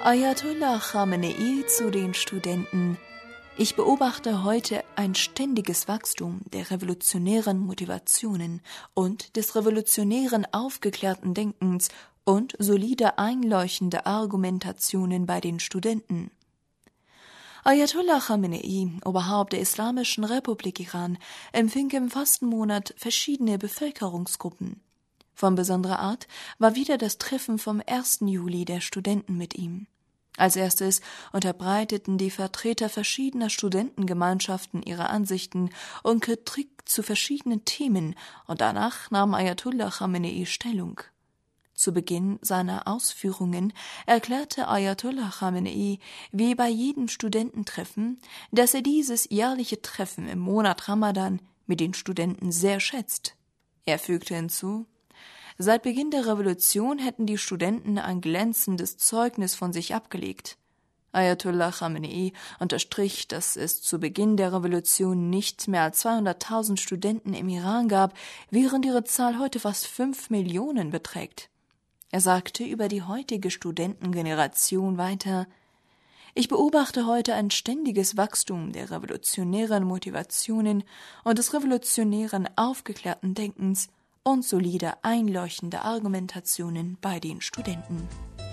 Ayatollah Khamenei zu den Studenten: Ich beobachte heute ein ständiges Wachstum der revolutionären Motivationen und des revolutionären aufgeklärten Denkens und solide einleuchtende Argumentationen bei den Studenten. Ayatollah Khamenei, Oberhaupt der Islamischen Republik Iran, empfing im Fastenmonat verschiedene Bevölkerungsgruppen. Von besonderer Art war wieder das Treffen vom 1. Juli der Studenten mit ihm. Als erstes unterbreiteten die Vertreter verschiedener Studentengemeinschaften ihre Ansichten und Kritik zu verschiedenen Themen, und danach nahm Ayatollah Khamenei Stellung. Zu Beginn seiner Ausführungen erklärte Ayatollah Khamenei, wie bei jedem Studententreffen, dass er dieses jährliche Treffen im Monat Ramadan mit den Studenten sehr schätzt. Er fügte hinzu: Seit Beginn der Revolution hätten die Studenten ein glänzendes Zeugnis von sich abgelegt. Ayatollah Khamenei unterstrich, dass es zu Beginn der Revolution nicht mehr als 200.000 Studenten im Iran gab, während ihre Zahl heute fast 5 Millionen beträgt. Er sagte über die heutige Studentengeneration weiter: Ich beobachte heute ein ständiges Wachstum der revolutionären Motivationen und des revolutionären aufgeklärten Denkens und solide einleuchtende Argumentationen bei den Studenten.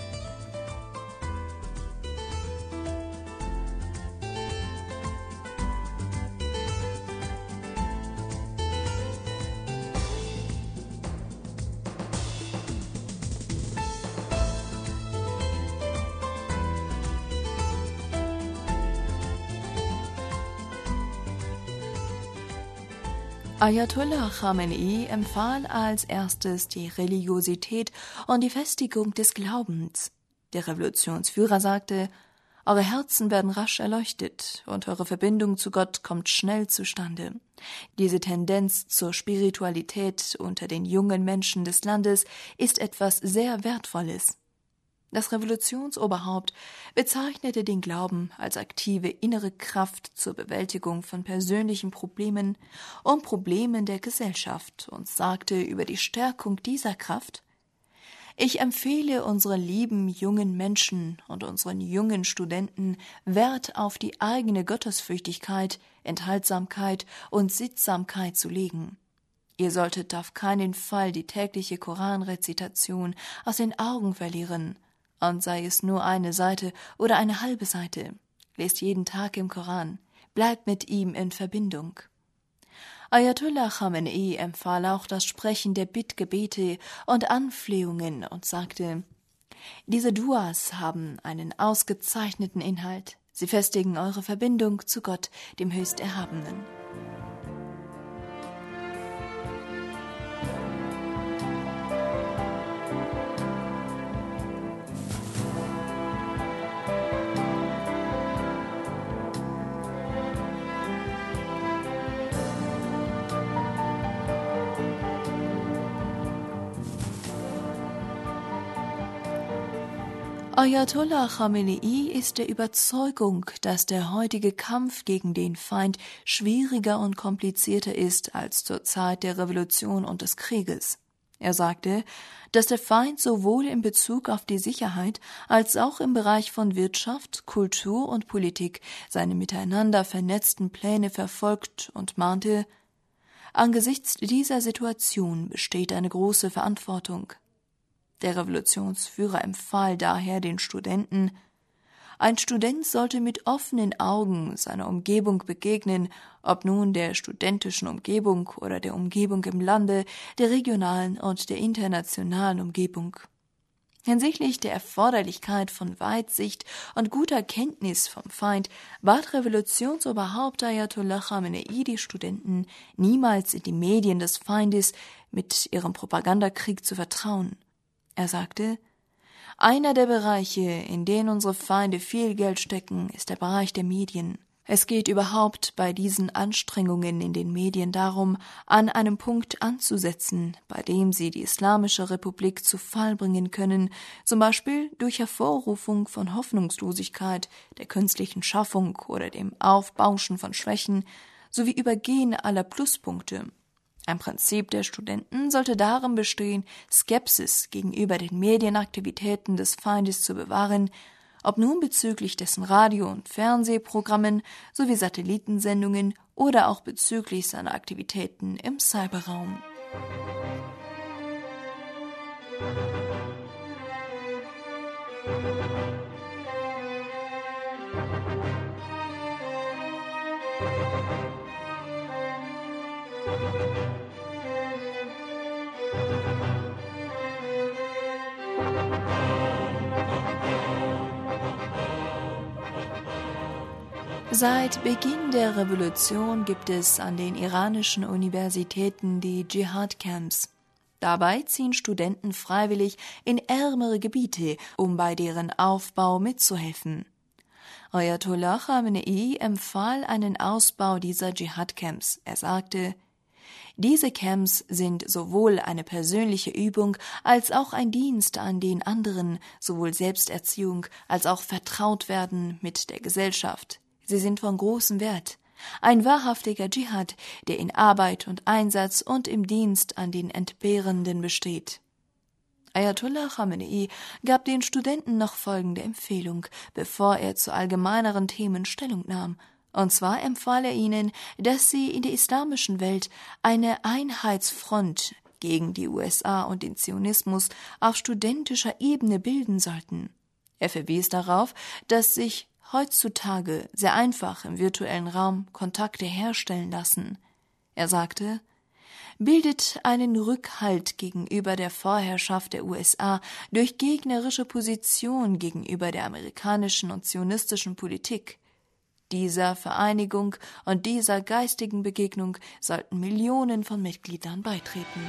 Ayatollah Khamenei empfahl als erstes die Religiosität und die Festigung des Glaubens. Der Revolutionsführer sagte: Eure Herzen werden rasch erleuchtet und eure Verbindung zu Gott kommt schnell zustande. Diese Tendenz zur Spiritualität unter den jungen Menschen des Landes ist etwas sehr Wertvolles. Das Revolutionsoberhaupt bezeichnete den Glauben als aktive innere Kraft zur Bewältigung von persönlichen Problemen und Problemen der Gesellschaft und sagte über die Stärkung dieser Kraft: Ich empfehle unseren lieben jungen Menschen und unseren jungen Studenten, Wert auf die eigene Gottesfürchtigkeit, Enthaltsamkeit und Sittsamkeit zu legen. Ihr solltet auf keinen Fall die tägliche Koranrezitation aus den Augen verlieren, und sei es nur eine Seite oder eine halbe Seite. Lest jeden Tag im Koran, bleibt mit ihm in Verbindung. Ayatollah Khamenei empfahl auch das Sprechen der Bittgebete und Anflehungen und sagte: Diese Duas haben einen ausgezeichneten Inhalt. Sie festigen eure Verbindung zu Gott, dem Höchsterhabenen. Ayatollah Khamenei ist der Überzeugung, dass der heutige Kampf gegen den Feind schwieriger und komplizierter ist als zur Zeit der Revolution und des Krieges. Er sagte, dass der Feind sowohl in Bezug auf die Sicherheit als auch im Bereich von Wirtschaft, Kultur und Politik seine miteinander vernetzten Pläne verfolgt und mahnte: Angesichts dieser Situation besteht eine große Verantwortung. Der Revolutionsführer empfahl daher den Studenten: Ein Student sollte mit offenen Augen seiner Umgebung begegnen, ob nun der studentischen Umgebung oder der Umgebung im Lande, der regionalen und der internationalen Umgebung. Hinsichtlich der Erforderlichkeit von Weitsicht und guter Kenntnis vom Feind bat Revolutionsoberhaupt Ayatollah Khamenei die Studenten, niemals in die Medien des Feindes mit ihrem Propagandakrieg zu vertrauen. Er sagte: Einer der Bereiche, in denen unsere Feinde viel Geld stecken, ist der Bereich der Medien. Es geht überhaupt bei diesen Anstrengungen in den Medien darum, an einem Punkt anzusetzen, bei dem sie die Islamische Republik zu Fall bringen können, zum Beispiel durch Hervorrufung von Hoffnungslosigkeit, der künstlichen Schaffung oder dem Aufbauschen von Schwächen sowie Übergehen aller Pluspunkte. Ein Prinzip der Studenten sollte darin bestehen, Skepsis gegenüber den Medienaktivitäten des Feindes zu bewahren, ob nun bezüglich dessen Radio- und Fernsehprogrammen sowie Satellitensendungen oder auch bezüglich seiner Aktivitäten im Cyberraum. Seit Beginn der Revolution gibt es an den iranischen Universitäten die Dschihad-Camps. Dabei ziehen Studenten freiwillig in ärmere Gebiete, um bei deren Aufbau mitzuhelfen. Ayatollah Khamenei empfahl einen Ausbau dieser Dschihad-Camps. Er sagte: Diese Camps sind sowohl eine persönliche Übung als auch ein Dienst an den anderen, sowohl Selbsterziehung als auch Vertrautwerden mit der Gesellschaft. Sie sind von großem Wert. Ein wahrhaftiger Dschihad, der in Arbeit und Einsatz und im Dienst an den Entbehrenden besteht. Ayatollah Khamenei gab den Studenten noch folgende Empfehlung, bevor er zu allgemeineren Themen Stellung nahm. Und zwar empfahl er ihnen, dass sie in der islamischen Welt eine Einheitsfront gegen die USA und den Zionismus auf studentischer Ebene bilden sollten. Er verwies darauf, dass sich heutzutage sehr einfach im virtuellen Raum Kontakte herstellen lassen. Er sagte: Bildet einen Rückhalt gegenüber der Vorherrschaft der USA durch gegnerische Position gegenüber der amerikanischen und zionistischen Politik. Dieser Vereinigung und dieser geistigen Begegnung sollten Millionen von Mitgliedern beitreten.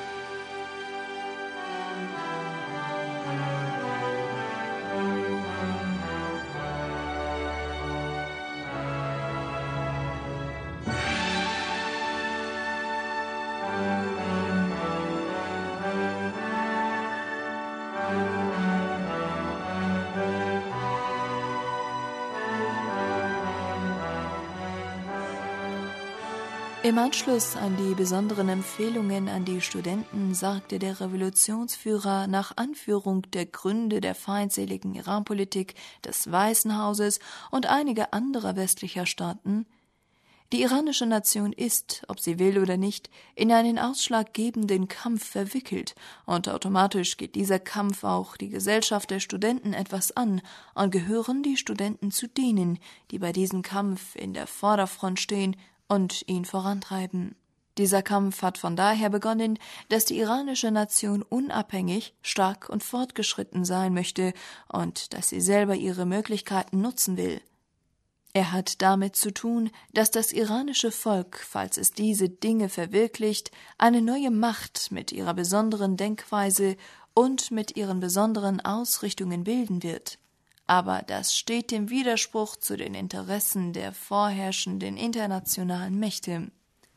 Im Anschluss an die besonderen Empfehlungen an die Studenten sagte der Revolutionsführer nach Anführung der Gründe der feindseligen Iranpolitik des Weißen Hauses und einiger anderer westlicher Staaten: Die iranische Nation ist, ob sie will oder nicht, in einen ausschlaggebenden Kampf verwickelt, und automatisch geht dieser Kampf auch die Gesellschaft der Studenten etwas an, und gehören die Studenten zu denen, die bei diesem Kampf in der Vorderfront stehen und ihn vorantreiben. Dieser Kampf hat von daher begonnen, dass die iranische Nation unabhängig, stark und fortgeschritten sein möchte und dass sie selber ihre Möglichkeiten nutzen will. Er hat damit zu tun, dass das iranische Volk, falls es diese Dinge verwirklicht, eine neue Macht mit ihrer besonderen Denkweise und mit ihren besonderen Ausrichtungen bilden wird. Aber das steht im Widerspruch zu den Interessen der vorherrschenden internationalen Mächte.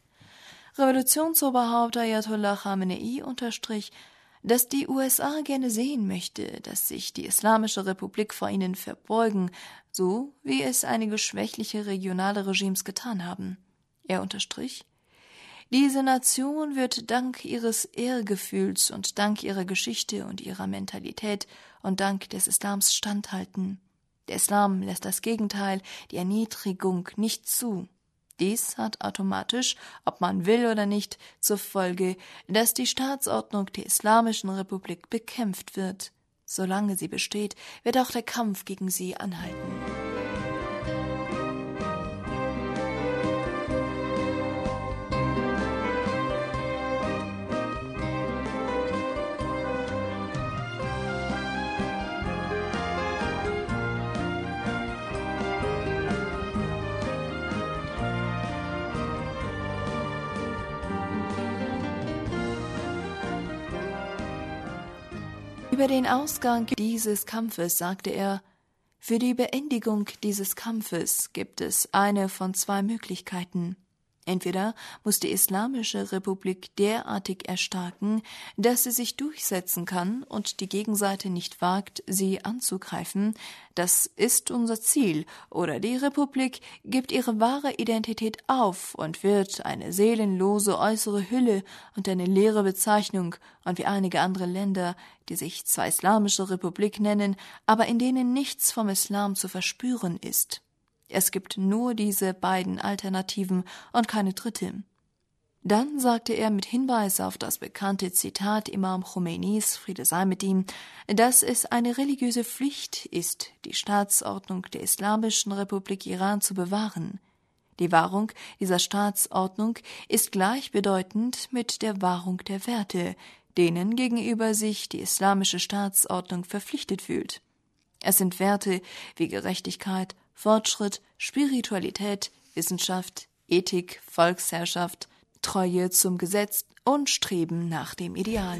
Revolutionsoberhaupt Ayatollah Khamenei unterstrich, dass die USA gerne sehen möchte, dass sich die Islamische Republik vor ihnen verbeugen, so wie es einige schwächliche regionale Regimes getan haben. Er unterstrich: Diese Nation wird dank ihres Ehrgefühls und dank ihrer Geschichte und ihrer Mentalität und dank des Islams standhalten. Der Islam lässt das Gegenteil, die Erniedrigung, nicht zu. Dies hat automatisch, ob man will oder nicht, zur Folge, dass die Staatsordnung der Islamischen Republik bekämpft wird. Solange sie besteht, wird auch der Kampf gegen sie anhalten. Über den Ausgang dieses Kampfes sagte er: Für die Beendigung dieses Kampfes gibt es eine von zwei Möglichkeiten. Entweder muss die Islamische Republik derartig erstarken, dass sie sich durchsetzen kann und die Gegenseite nicht wagt, sie anzugreifen, das ist unser Ziel, oder die Republik gibt ihre wahre Identität auf und wird eine seelenlose äußere Hülle und eine leere Bezeichnung, und wie einige andere Länder, die sich zwar Islamische Republik nennen, aber in denen nichts vom Islam zu verspüren ist. Es gibt nur diese beiden Alternativen und keine dritte. Dann sagte er mit Hinweis auf das bekannte Zitat Imam Khomeinis, Friede sei mit ihm, dass es eine religiöse Pflicht ist, die Staatsordnung der Islamischen Republik Iran zu bewahren. Die Wahrung dieser Staatsordnung ist gleichbedeutend mit der Wahrung der Werte, denen gegenüber sich die islamische Staatsordnung verpflichtet fühlt. Es sind Werte wie Gerechtigkeit, Fortschritt, Spiritualität, Wissenschaft, Ethik, Volksherrschaft, Treue zum Gesetz und Streben nach dem Ideal.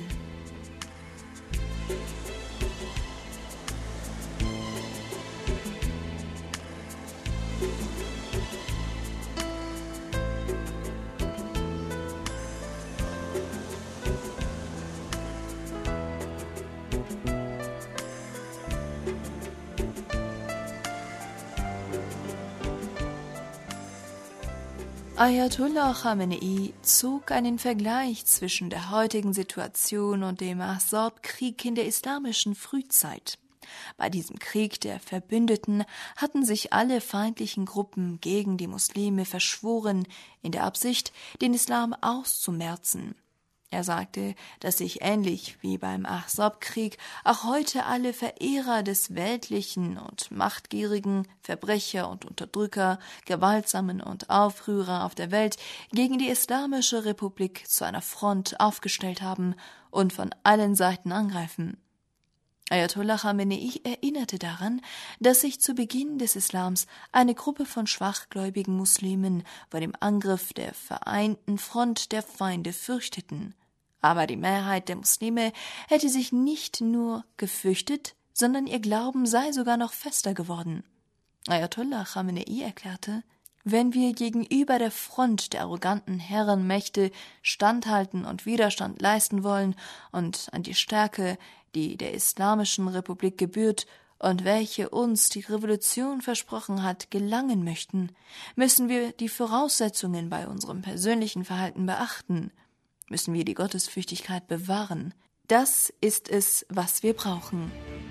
Ayatollah Khamenei zog einen Vergleich zwischen der heutigen Situation und dem Ahzab-Krieg in der islamischen Frühzeit. Bei diesem Krieg der Verbündeten hatten sich alle feindlichen Gruppen gegen die Muslime verschworen, in der Absicht, den Islam auszumerzen. Er sagte, dass sich ähnlich wie beim Ahzab-Krieg auch heute alle Verehrer des Weltlichen und Machtgierigen, Verbrecher und Unterdrücker, Gewaltsamen und Aufrührer auf der Welt gegen die Islamische Republik zu einer Front aufgestellt haben und von allen Seiten angreifen. Ayatollah Khamenei erinnerte daran, dass sich zu Beginn des Islams eine Gruppe von schwachgläubigen Muslimen vor dem Angriff der vereinten Front der Feinde fürchteten. Aber die Mehrheit der Muslime hätte sich nicht nur gefürchtet, sondern ihr Glauben sei sogar noch fester geworden. Ayatollah Khamenei erklärte, wenn wir gegenüber der Front der arroganten Herrenmächte standhalten und Widerstand leisten wollen und an die Stärke, die der Islamischen Republik gebührt und welche uns die Revolution versprochen hat, gelangen möchten, müssen wir die Voraussetzungen bei unserem persönlichen Verhalten beachten, müssen wir die Gottesfürchtigkeit bewahren. Das ist es, was wir brauchen.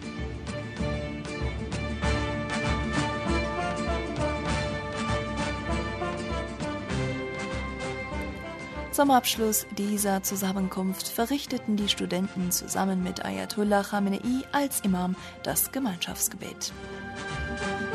Zum Abschluss dieser Zusammenkunft verrichteten die Studenten zusammen mit Ayatollah Khamenei als Imam das Gemeinschaftsgebet.